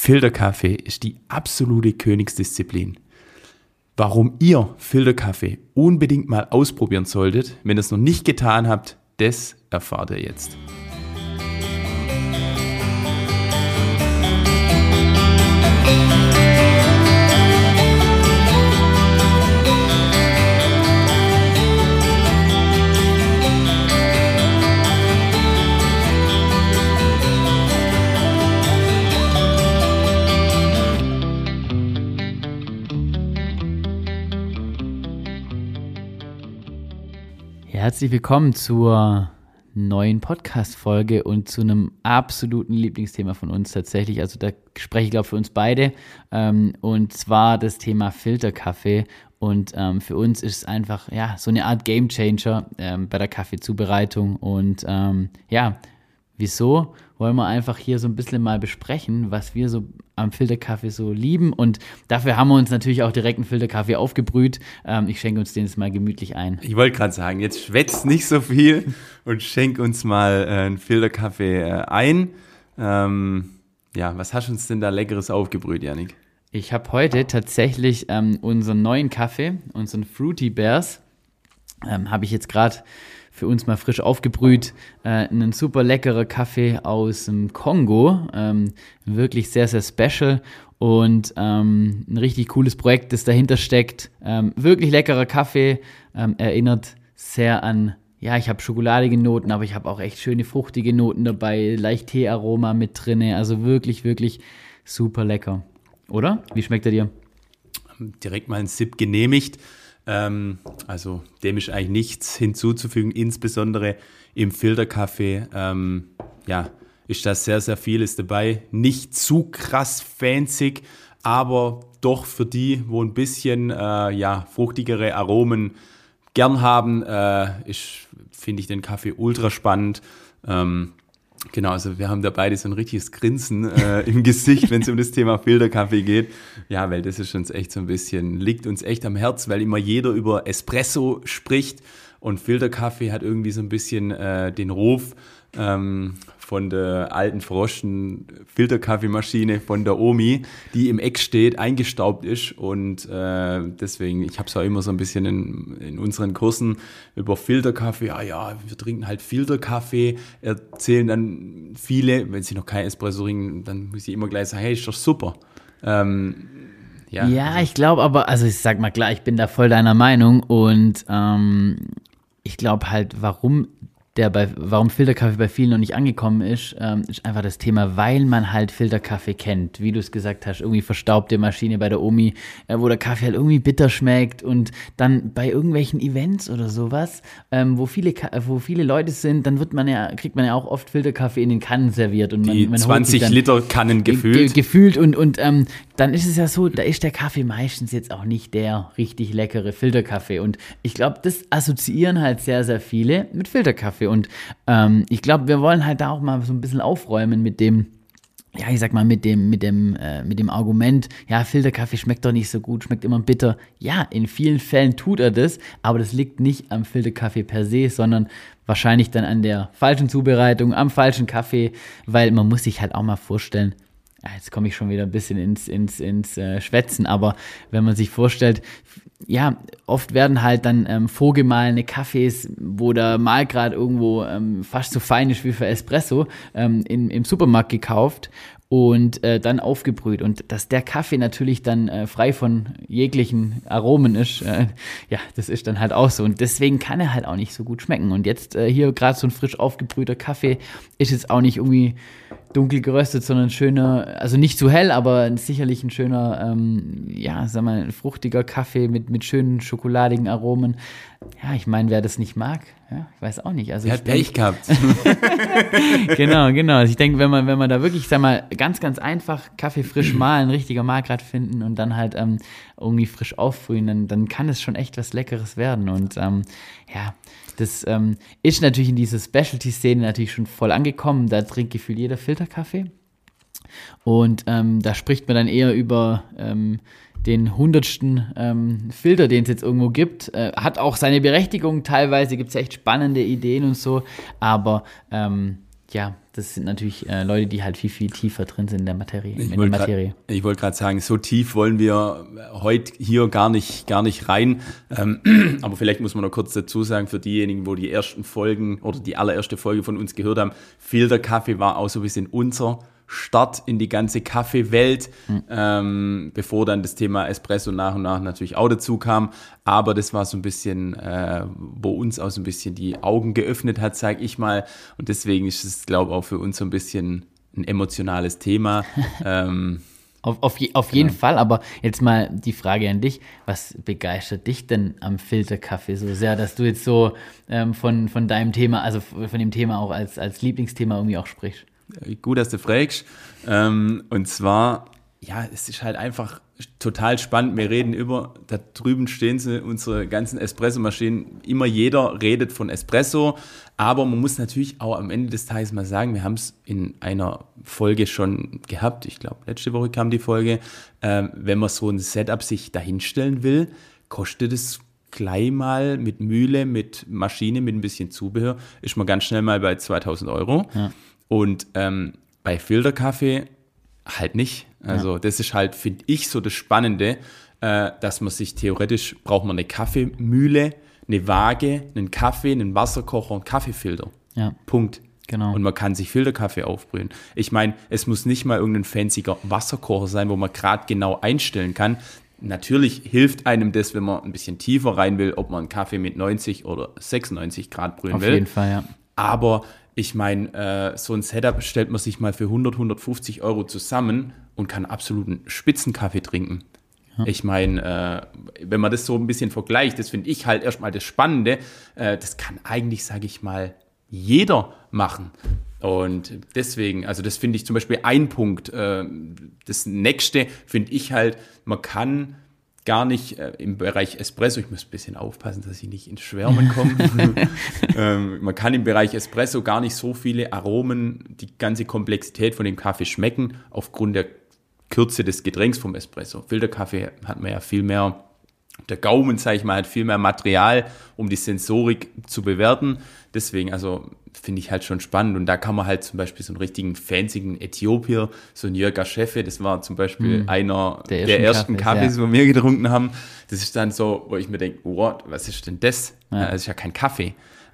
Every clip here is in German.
Filterkaffee ist die absolute Königsdisziplin. Warum ihr Filterkaffee unbedingt mal ausprobieren solltet, wenn ihr es noch nicht getan habt, das erfahrt ihr jetzt. Herzlich willkommen zur neuen Podcast-Folge und zu einem absoluten Lieblingsthema von uns tatsächlich. Also da spreche ich, glaube ich, für uns beide. Und zwar das Thema Filterkaffee. Und für uns ist es einfach so eine Art Gamechanger bei der Kaffeezubereitung. Und wieso wollen wir einfach hier so ein bisschen mal besprechen, was wir so am Filterkaffee so lieben. Und dafür haben wir uns natürlich auch direkt einen Filterkaffee aufgebrüht. Ich schenke uns den jetzt mal gemütlich ein. Ich wollte gerade sagen, jetzt schwätzt nicht so viel und schenk uns mal einen Filterkaffee ein. Was hast du uns denn da Leckeres aufgebrüht, Yannick? Ich habe heute tatsächlich unseren neuen Kaffee, unseren Fruity Bears, habe ich jetzt gerade für uns mal frisch aufgebrüht. Ein super leckerer Kaffee aus dem Kongo. Wirklich sehr, sehr special. Und ein richtig cooles Projekt, das dahinter steckt. Wirklich leckerer Kaffee. Erinnert sehr an, ich habe schokoladige Noten, aber ich habe auch echt schöne fruchtige Noten dabei. Leicht Teearoma mit drin. Also wirklich, wirklich super lecker. Oder? Wie schmeckt er dir? Direkt mal einen Sip genehmigt. Also dem ist eigentlich nichts hinzuzufügen, insbesondere im Filterkaffee, ist da sehr, sehr vieles dabei. Nicht zu krass fancy, aber doch für die, wo ein bisschen fruchtigere Aromen gern haben, finde ich den Kaffee ultra spannend. Genau, also wir haben da beide so ein richtiges Grinsen im Gesicht, wenn es um das Thema Filterkaffee geht. Ja, weil das ist uns echt so ein bisschen, liegt uns echt am Herz, weil immer jeder über Espresso spricht und Filterkaffee hat irgendwie so ein bisschen den Ruf von der alten verrosteten Filterkaffeemaschine von der Omi, die im Eck steht, eingestaubt ist und deswegen, ich habe es auch immer so ein bisschen in unseren Kursen über Filterkaffee, wir trinken halt Filterkaffee, erzählen dann viele, wenn sie noch kein Espresso trinken, dann muss ich immer gleich sagen, hey, ist doch super. Ich glaube aber, also ich sag mal klar, ich bin da voll deiner Meinung und ich glaube halt, warum Filterkaffee bei vielen noch nicht angekommen ist einfach das Thema, weil man halt Filterkaffee kennt. Wie du es gesagt hast, irgendwie verstaubte Maschine bei der Omi, wo der Kaffee halt irgendwie bitter schmeckt und dann bei irgendwelchen Events oder sowas, wo viele Leute sind, dann kriegt man ja auch oft Filterkaffee in den Kannen serviert. Und man 20 Liter Kannen gefüllt. Gefühlt und dann ist es ja so, da ist der Kaffee meistens jetzt auch nicht der richtig leckere Filterkaffee. Und ich glaube, das assoziieren halt sehr, sehr viele mit Filterkaffee. Und ich glaube, wir wollen halt da auch mal so ein bisschen aufräumen mit dem, mit dem Argument, Filterkaffee schmeckt doch nicht so gut, schmeckt immer bitter. Ja, in vielen Fällen tut er das, aber das liegt nicht am Filterkaffee per se, sondern wahrscheinlich dann an der falschen Zubereitung, am falschen Kaffee, weil man muss sich halt auch mal vorstellen, jetzt komme ich schon wieder ein bisschen ins Schwätzen, aber wenn man sich vorstellt, oft werden halt dann vorgemahlene Kaffees, wo der Mahlgrad irgendwo fast so fein ist wie für Espresso, im Supermarkt gekauft und dann aufgebrüht. Und dass der Kaffee natürlich dann frei von jeglichen Aromen ist, das ist dann halt auch so. Und deswegen kann er halt auch nicht so gut schmecken. Und jetzt hier gerade so ein frisch aufgebrühter Kaffee ist jetzt auch nicht irgendwie dunkel geröstet, sondern schöner, also nicht zu hell, aber sicherlich ein schöner, fruchtiger Kaffee mit schönen schokoladigen Aromen. Ja, ich meine, wer das nicht mag, ich weiß auch nicht. Also er hat Pech gehabt. Genau. Also ich denke, wenn man da wirklich, ganz, ganz einfach Kaffee frisch mahlen, richtiger Mahlgrad finden und dann halt irgendwie frisch aufbrühen, dann kann es schon echt was Leckeres werden. Und das ist natürlich in dieser Specialty-Szene natürlich schon voll angekommen. Da trinkt gefühlt jeder Filterkaffee. Und da spricht man dann eher über den 100. Filter, den es jetzt irgendwo gibt. Hat auch seine Berechtigung. Teilweise gibt es echt spannende Ideen und so. Aber das sind natürlich Leute, die halt viel, viel tiefer drin sind in der Materie. Ich wollte gerade sagen, so tief wollen wir heute hier gar nicht rein. Aber vielleicht muss man noch kurz dazu sagen, für diejenigen, wo die ersten Folgen oder die allererste Folge von uns gehört haben, Filterkaffee war auch so ein bisschen unser Start in die ganze Kaffeewelt, bevor dann das Thema Espresso nach und nach natürlich auch dazu kam. Aber das war so ein bisschen, wo uns auch so ein bisschen die Augen geöffnet hat, sage ich mal. Und deswegen ist es, glaube ich, auch für uns so ein bisschen ein emotionales Thema. Auf jeden Fall, aber jetzt mal die Frage an dich, was begeistert dich denn am Filterkaffee so sehr, dass du jetzt so von deinem Thema, also von dem Thema auch als Lieblingsthema irgendwie auch sprichst? Gut, dass du fragst. Und zwar, ja, es ist halt einfach total spannend. Wir reden da drüben stehen sie, unsere ganzen Espresso-Maschinen. Immer jeder redet von Espresso. Aber man muss natürlich auch am Ende des Tages mal sagen, wir haben es in einer Folge schon gehabt. Ich glaube, letzte Woche kam die Folge. Wenn man so ein Setup sich dahinstellen will, kostet es gleich mal mit Mühle, mit Maschine, mit ein bisschen Zubehör, ist man ganz schnell mal bei 2.000 Euro. Ja. Und bei Filterkaffee halt nicht. Also das ist halt, finde ich, so das Spannende, dass man sich theoretisch, braucht man eine Kaffeemühle, eine Waage, einen Kaffee, einen Wasserkocher und Kaffeefilter. Ja. Punkt. Genau. Und man kann sich Filterkaffee aufbrühen. Ich meine, es muss nicht mal irgendein fancyer Wasserkocher sein, wo man gerade genau einstellen kann. Natürlich hilft einem das, wenn man ein bisschen tiefer rein will, ob man einen Kaffee mit 90 oder 96 Grad brühen will. Auf jeden Fall, ja. Aber ich meine, so ein Setup stellt man sich mal für 150 Euro zusammen und kann absoluten Spitzenkaffee trinken. Ja. Ich meine, wenn man das so ein bisschen vergleicht, das finde ich halt erstmal das Spannende, das kann eigentlich, sage ich mal, jeder machen. Und deswegen, also das finde ich zum Beispiel ein Punkt. Das nächste finde ich halt, man kann gar nicht im Bereich Espresso, ich muss ein bisschen aufpassen, dass ich nicht ins Schwärmen komme. Man kann im Bereich Espresso gar nicht so viele Aromen, die ganze Komplexität von dem Kaffee schmecken, aufgrund der Kürze des Getränks vom Espresso. Filterkaffee hat man ja viel mehr, der Gaumen, sage ich mal, hat viel mehr Material, um die Sensorik zu bewerten. Deswegen, also finde ich halt schon spannend. Und da kann man halt zum Beispiel so einen richtigen fanzigen Äthiopier, so ein Jörg Schefe, das war zum Beispiel einer der ersten Kaffees, wo wir getrunken haben. Das ist dann so, wo ich mir denke, what, was ist denn das? Ja. Das ist ja kein Kaffee.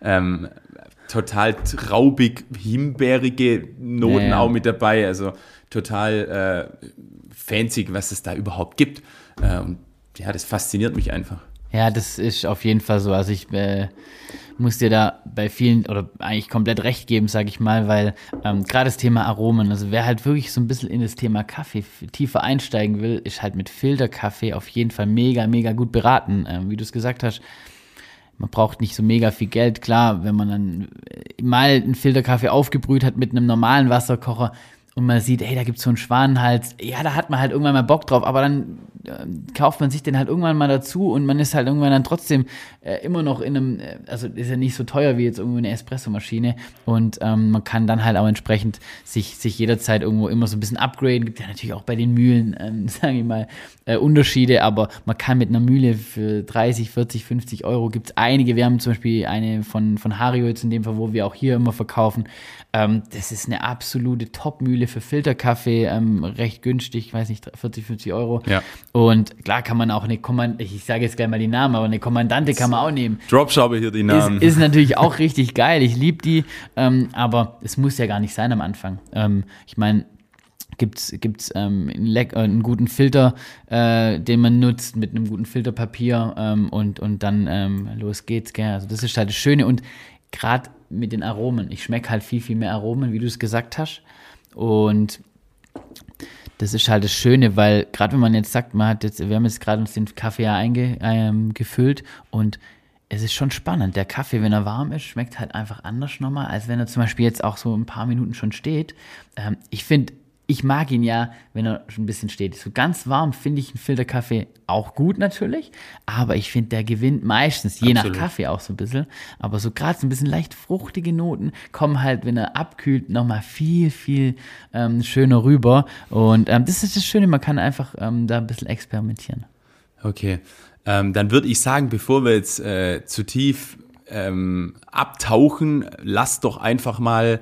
Total traubig, himbeerige Noten auch mit dabei. Also total fancy, was es da überhaupt gibt. Und ja, das fasziniert mich einfach. Ja, das ist auf jeden Fall so. Also ich muss dir da bei vielen oder eigentlich komplett recht geben, sage ich mal, weil gerade das Thema Aromen, also wer halt wirklich so ein bisschen in das Thema Kaffee tiefer einsteigen will, ist halt mit Filterkaffee auf jeden Fall mega, mega gut beraten. Wie du es gesagt hast, man braucht nicht so mega viel Geld. Klar, wenn man dann mal einen Filterkaffee aufgebrüht hat mit einem normalen Wasserkocher, und man sieht, hey, da gibt's so einen Schwanenhals, ja, da hat man halt irgendwann mal Bock drauf, aber dann kauft man sich den halt irgendwann mal dazu und man ist halt irgendwann dann trotzdem immer noch in einem, also ist ja nicht so teuer wie jetzt irgendwo eine Espressomaschine und man kann dann halt auch entsprechend sich jederzeit irgendwo immer so ein bisschen upgraden, gibt ja natürlich auch bei den Mühlen, sage ich mal, Unterschiede, aber man kann mit einer Mühle für 30, 40, 50 Euro, gibt's einige, wir haben zum Beispiel eine von Hario jetzt in dem Fall, wo wir auch hier immer verkaufen, das ist eine absolute Top-Mühle für Filterkaffee, recht günstig, ich weiß nicht, 40, 50 Euro. Ja. Und klar kann man auch eine ich sage jetzt gleich mal die Namen, aber eine Kommandante kann man auch nehmen. Dropshopper hier die Namen. Ist natürlich auch richtig geil, ich liebe die, aber es muss ja gar nicht sein am Anfang. Ich meine, gibt's einen guten Filter, den man nutzt, mit einem guten Filterpapier und dann los geht's, gell? Also das ist halt das Schöne und gerade mit den Aromen, ich schmecke halt viel, viel mehr Aromen, wie du es gesagt hast und das ist halt das Schöne, weil gerade wenn man jetzt sagt, wir haben jetzt gerade uns den Kaffee gefüllt und es ist schon spannend. Der Kaffee, wenn er warm ist, schmeckt halt einfach anders nochmal, als wenn er zum Beispiel jetzt auch so ein paar Minuten schon steht. Ich mag ihn ja, wenn er schon ein bisschen steht. So ganz warm finde ich einen Filterkaffee auch gut natürlich, aber ich finde, der gewinnt meistens, je nach Kaffee auch so ein bisschen, aber so gerade so ein bisschen leicht fruchtige Noten kommen halt, wenn er abkühlt, nochmal viel, viel schöner rüber und das ist das Schöne, man kann einfach da ein bisschen experimentieren. Okay, dann würde ich sagen, bevor wir jetzt zu tief abtauchen, lasst doch einfach mal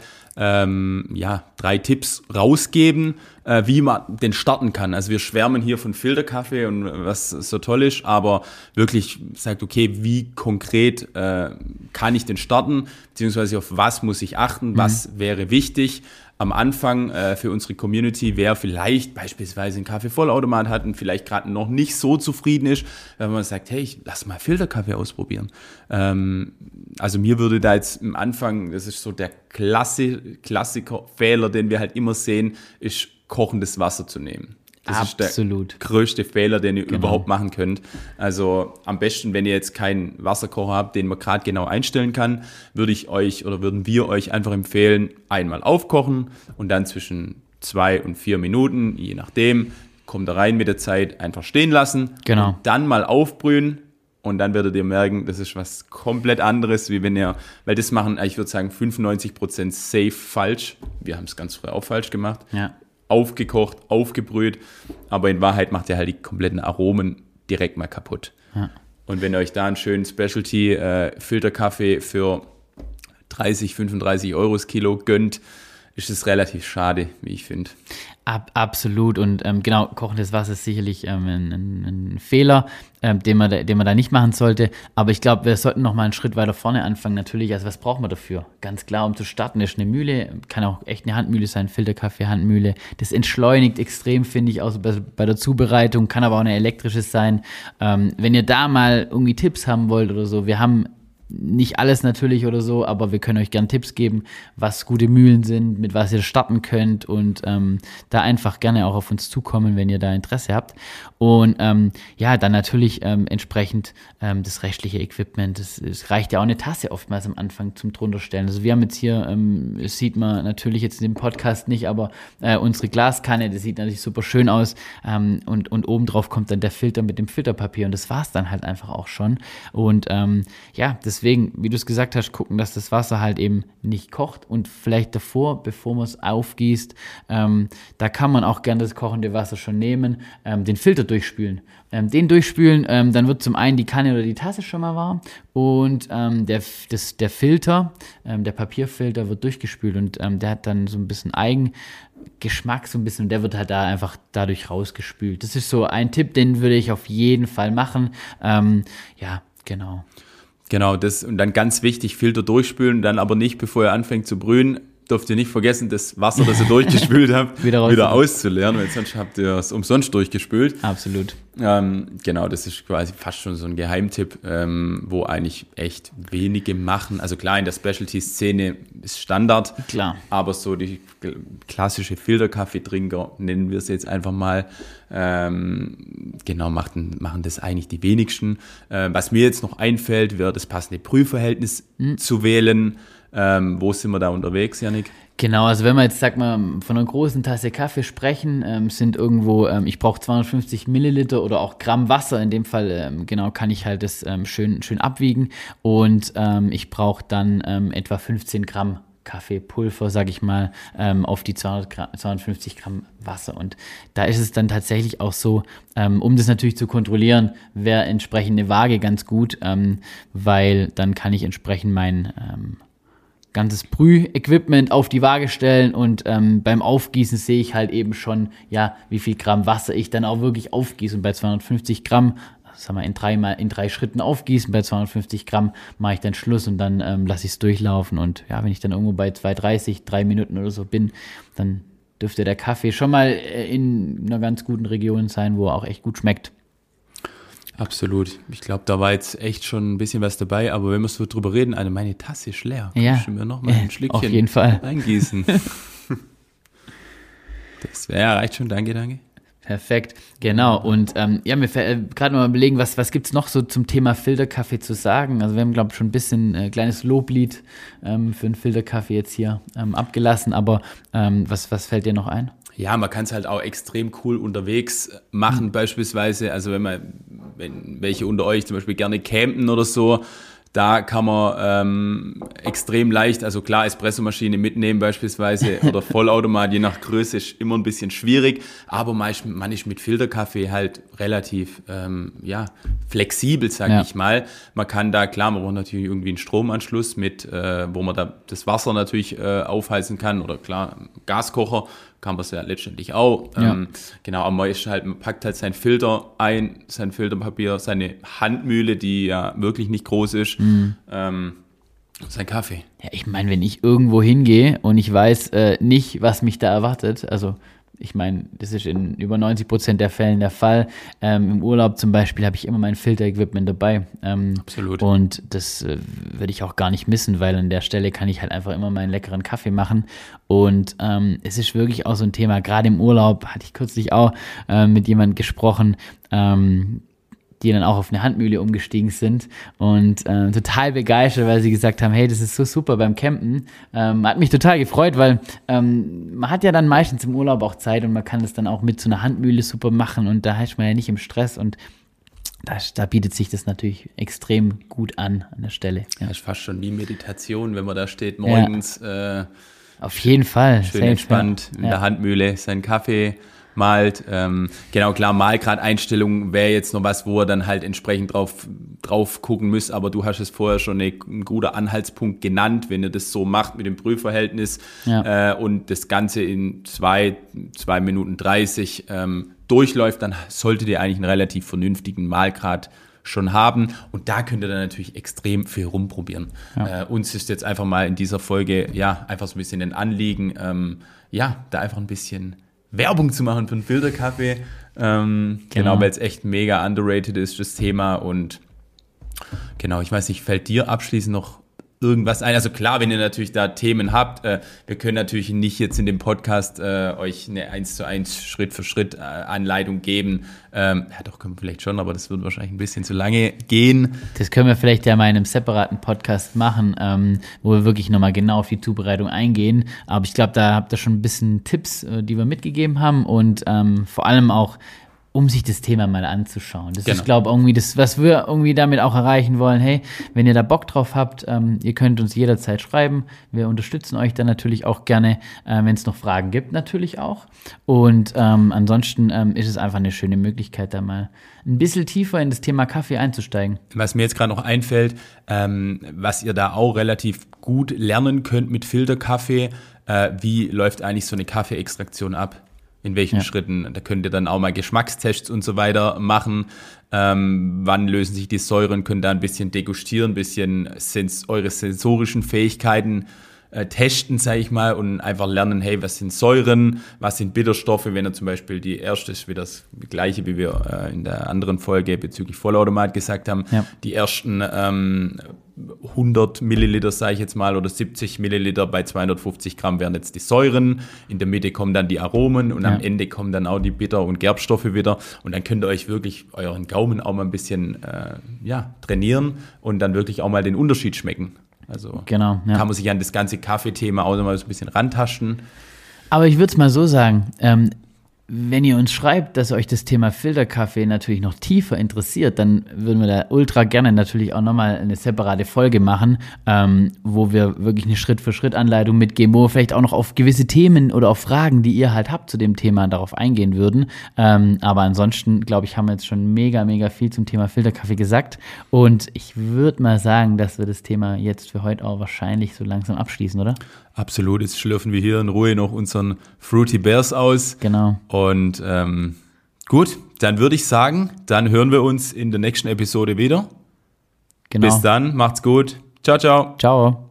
3 Tipps rausgeben, wie man den starten kann. Also wir schwärmen hier von Filterkaffee und was so toll ist, aber wirklich sagt, okay, wie konkret kann ich den starten, beziehungsweise auf was muss ich achten, was wäre wichtig. Am Anfang für unsere Community, wer vielleicht beispielsweise einen Kaffeevollautomat hat und vielleicht gerade noch nicht so zufrieden ist, wenn man sagt, hey, lass mal Filterkaffee ausprobieren. Also mir würde da jetzt am Anfang, das ist so der Klassiker-Fehler, den wir halt immer sehen, ist kochendes Wasser zu nehmen. Das Absolut. ist der größte Fehler, den ihr überhaupt machen könnt. Also am besten, wenn ihr jetzt keinen Wasserkocher habt, den man gerade genau einstellen kann, würden wir euch einfach empfehlen, einmal aufkochen und dann zwischen 2 und 4 Minuten, je nachdem, kommt er rein mit der Zeit, einfach stehen lassen. Genau. Und dann mal aufbrühen und dann werdet ihr merken, das ist was komplett anderes, wie wenn weil das machen, ich würde sagen, 95% safe falsch. Wir haben es ganz früher auch falsch gemacht. Ja. Aufgekocht, aufgebrüht, aber in Wahrheit macht ihr halt die kompletten Aromen direkt mal kaputt. Ja. Und wenn ihr euch da einen schönen Specialty-Filterkaffee für 30, 35 Euro das Kilo gönnt, ist es relativ schade, wie ich finde. Absolut und genau, kochendes Wasser ist sicherlich ein Fehler, den man da nicht machen sollte, aber ich glaube, wir sollten noch mal einen Schritt weiter vorne anfangen. Natürlich, also was braucht man dafür? Ganz klar, um zu starten, ist eine Mühle, kann auch echt eine Handmühle sein, Filterkaffee-Handmühle. Das entschleunigt extrem, finde ich, auch so bei der Zubereitung, kann aber auch eine elektrische sein. Wenn ihr da mal irgendwie Tipps haben wollt oder so, wir haben nicht alles natürlich oder so, aber wir können euch gerne Tipps geben, was gute Mühlen sind, mit was ihr starten könnt und da einfach gerne auch auf uns zukommen, wenn ihr da Interesse habt. Und dann natürlich entsprechend das rechtliche Equipment. Es reicht ja auch eine Tasse oftmals am Anfang zum drunterstellen. Also wir haben jetzt hier, das sieht man natürlich jetzt in dem Podcast nicht, aber unsere Glaskanne, das sieht natürlich super schön aus und obendrauf kommt dann der Filter mit dem Filterpapier und das war's dann halt einfach auch schon. Und deswegen, wie du es gesagt hast, gucken, dass das Wasser halt eben nicht kocht und vielleicht davor, bevor man es aufgießt, da kann man auch gerne das kochende Wasser schon nehmen, den Filter durchspülen. Dann wird zum einen die Kanne oder die Tasse schon mal warm und der Filter, der Papierfilter wird durchgespült und der hat dann so ein bisschen Eigengeschmack so ein bisschen und der wird halt da einfach dadurch rausgespült. Das ist so ein Tipp, den würde ich auf jeden Fall machen. Genau. Genau, das und dann ganz wichtig, Filter durchspülen, dann aber nicht, bevor ihr anfängt zu brühen, dürft ihr nicht vergessen, das Wasser, das ihr durchgespült habt, wieder auszuleeren, weil sonst habt ihr es umsonst durchgespült. Absolut. Genau, das ist quasi fast schon so ein Geheimtipp, wo eigentlich echt wenige machen. Also klar, in der Specialty-Szene ist Standard, klar, aber so die klassische Filterkaffeetrinker, nennen wir es jetzt einfach mal, machen das eigentlich die wenigsten. Was mir jetzt noch einfällt, wäre das passende Brühverhältnis zu wählen. Wo sind wir da unterwegs, Jannik? Genau, also wenn wir jetzt, von einer großen Tasse Kaffee sprechen, sind irgendwo, ich brauche 250 Milliliter oder auch Gramm Wasser, in dem Fall, kann ich halt das schön abwiegen und ich brauche dann etwa 15 Gramm Kaffeepulver, sage ich mal, auf die 250 Gramm Wasser. Und da ist es dann tatsächlich auch so, um das natürlich zu kontrollieren, wäre entsprechend eine Waage ganz gut, weil dann kann ich entsprechend mein ganzes Brühequipment auf die Waage stellen und beim Aufgießen sehe ich halt eben schon, wie viel Gramm Wasser ich dann auch wirklich aufgieße. Und bei 250 Gramm, in 3 Schritten aufgießen, bei 250 Gramm mache ich dann Schluss und dann lasse ich es durchlaufen. Und wenn ich dann irgendwo bei 2,30, 3 Minuten oder so bin, dann dürfte der Kaffee schon mal in einer ganz guten Region sein, wo er auch echt gut schmeckt. Absolut. Ich glaube, da war jetzt echt schon ein bisschen was dabei, aber wenn wir so drüber reden, meine Tasse ist leer. Kannst du mir noch mal ein Schlückchen auf jeden Fall reingießen? Das reicht schon. Danke. Perfekt, genau. Und mir fällt gerade mal überlegen, was gibt es noch so zum Thema Filterkaffee zu sagen? Also wir haben, glaube ich, schon ein bisschen kleines Loblied für einen Filterkaffee jetzt hier abgelassen, aber was fällt dir noch ein? Ja, man kann es halt auch extrem cool unterwegs machen, beispielsweise. Also wenn welche unter euch zum Beispiel gerne campen oder so, Da kann man extrem leicht, also klar, Espressomaschine mitnehmen beispielsweise oder Vollautomat, je nach Größe ist immer ein bisschen schwierig, aber man ist mit Filterkaffee halt relativ flexibel, sage ich mal. Man kann da, klar, man braucht natürlich irgendwie einen Stromanschluss mit, wo man da das Wasser natürlich aufheizen kann oder klar, Gaskocher kann man es ja letztendlich auch. Genau, aber man packt halt seinen Filter ein, sein Filterpapier, seine Handmühle, die ja wirklich nicht groß ist, sein Kaffee. Ja, ich meine, wenn ich irgendwo hingehe und ich weiß nicht, was mich da erwartet, also ich meine, das ist in über 90% der Fällen der Fall. Im Urlaub zum Beispiel habe ich immer mein Filter-Equipment dabei. Absolut. Und das würde ich auch gar nicht missen, weil an der Stelle kann ich halt einfach immer meinen leckeren Kaffee machen. Und es ist wirklich auch so ein Thema, gerade im Urlaub hatte ich kürzlich auch mit jemandem gesprochen, die dann auch auf eine Handmühle umgestiegen sind und total begeistert, weil sie gesagt haben, hey, das ist so super beim Campen. Hat mich total gefreut, weil man hat ja dann meistens im Urlaub auch Zeit und man kann das dann auch mit so einer Handmühle super machen und da ist man ja nicht im Stress und da bietet sich das natürlich extrem gut an der Stelle. Ja. Das ist fast schon die Meditation, wenn man da steht morgens. Auf jeden Fall. Schön entspannt in der Handmühle seinen Kaffee malt. Genau, klar, Malgrad-Einstellungen wäre jetzt noch was, wo er dann halt entsprechend drauf gucken müsst, aber du hast es vorher schon ein guter Anhaltspunkt genannt, wenn ihr das so macht mit dem Prüfverhältnis und das Ganze in 2 Minuten 30 durchläuft, dann solltet ihr eigentlich einen relativ vernünftigen Malgrad schon haben und da könnt ihr dann natürlich extrem viel rumprobieren. Uns ist jetzt einfach mal in dieser Folge einfach so ein bisschen ein Anliegen, da einfach ein bisschen Werbung zu machen für einen Filterkaffee. Genau, weil es echt mega underrated ist, das Thema. Und genau, ich weiß nicht, fällt dir abschließend noch irgendwas ein? Also klar, wenn ihr natürlich da Themen habt, wir können natürlich nicht jetzt in dem Podcast euch eine 1:1 Schritt-für-Schritt Anleitung geben. Doch, können wir vielleicht schon, aber das wird wahrscheinlich ein bisschen zu lange gehen. Das können wir vielleicht ja mal in einem separaten Podcast machen, wo wir wirklich nochmal genau auf die Zubereitung eingehen. Aber ich glaube, da habt ihr schon ein bisschen Tipps, die wir mitgegeben haben und vor allem auch um sich das Thema mal anzuschauen. Das ist, glaube ich, irgendwie das, was wir irgendwie damit auch erreichen wollen. Hey, wenn ihr da Bock drauf habt, ihr könnt uns jederzeit schreiben. Wir unterstützen euch dann natürlich auch gerne, wenn es noch Fragen gibt, natürlich auch. Und ansonsten ist es einfach eine schöne Möglichkeit, da mal ein bisschen tiefer in das Thema Kaffee einzusteigen. Was mir jetzt gerade noch einfällt, was ihr da auch relativ gut lernen könnt mit Filterkaffee, wie läuft eigentlich so eine Kaffeeextraktion ab? In welchen Schritten? Da könnt ihr dann auch mal Geschmackstests und so weiter machen. Wann lösen sich die Säuren? Könnt da ein bisschen degustieren, ein bisschen eure sensorischen Fähigkeiten testen, sage ich mal, und einfach lernen, hey, was sind Säuren, was sind Bitterstoffe, wenn ihr zum Beispiel die erste ist wieder das Gleiche, wie wir in der anderen Folge bezüglich Vollautomat gesagt haben, die ersten 100 Milliliter, sage ich jetzt mal, oder 70 Milliliter bei 250 Gramm wären jetzt die Säuren, in der Mitte kommen dann die Aromen und am Ende kommen dann auch die Bitter- und Gerbstoffe wieder und dann könnt ihr euch wirklich euren Gaumen auch mal ein bisschen trainieren und dann wirklich auch mal den Unterschied schmecken. Also kann man sich an das ganze Kaffeethema auch mal so ein bisschen rantasten. Aber ich würde es mal so sagen, wenn ihr uns schreibt, dass euch das Thema Filterkaffee natürlich noch tiefer interessiert, dann würden wir da ultra gerne natürlich auch nochmal eine separate Folge machen, wo wir wirklich eine Schritt-für-Schritt-Anleitung mitgeben, wo wir vielleicht auch noch auf gewisse Themen oder auf Fragen, die ihr halt habt zu dem Thema, darauf eingehen würden. Aber ansonsten, glaube ich, haben wir jetzt schon mega, mega viel zum Thema Filterkaffee gesagt. Und ich würde mal sagen, dass wir das Thema jetzt für heute auch wahrscheinlich so langsam abschließen, oder? Absolut, jetzt schlürfen wir hier in Ruhe noch unseren Fruity Bears aus. Genau. Und gut, dann würde ich sagen, dann hören wir uns in der nächsten Episode wieder. Genau. Bis dann, macht's gut. Ciao, ciao. Ciao.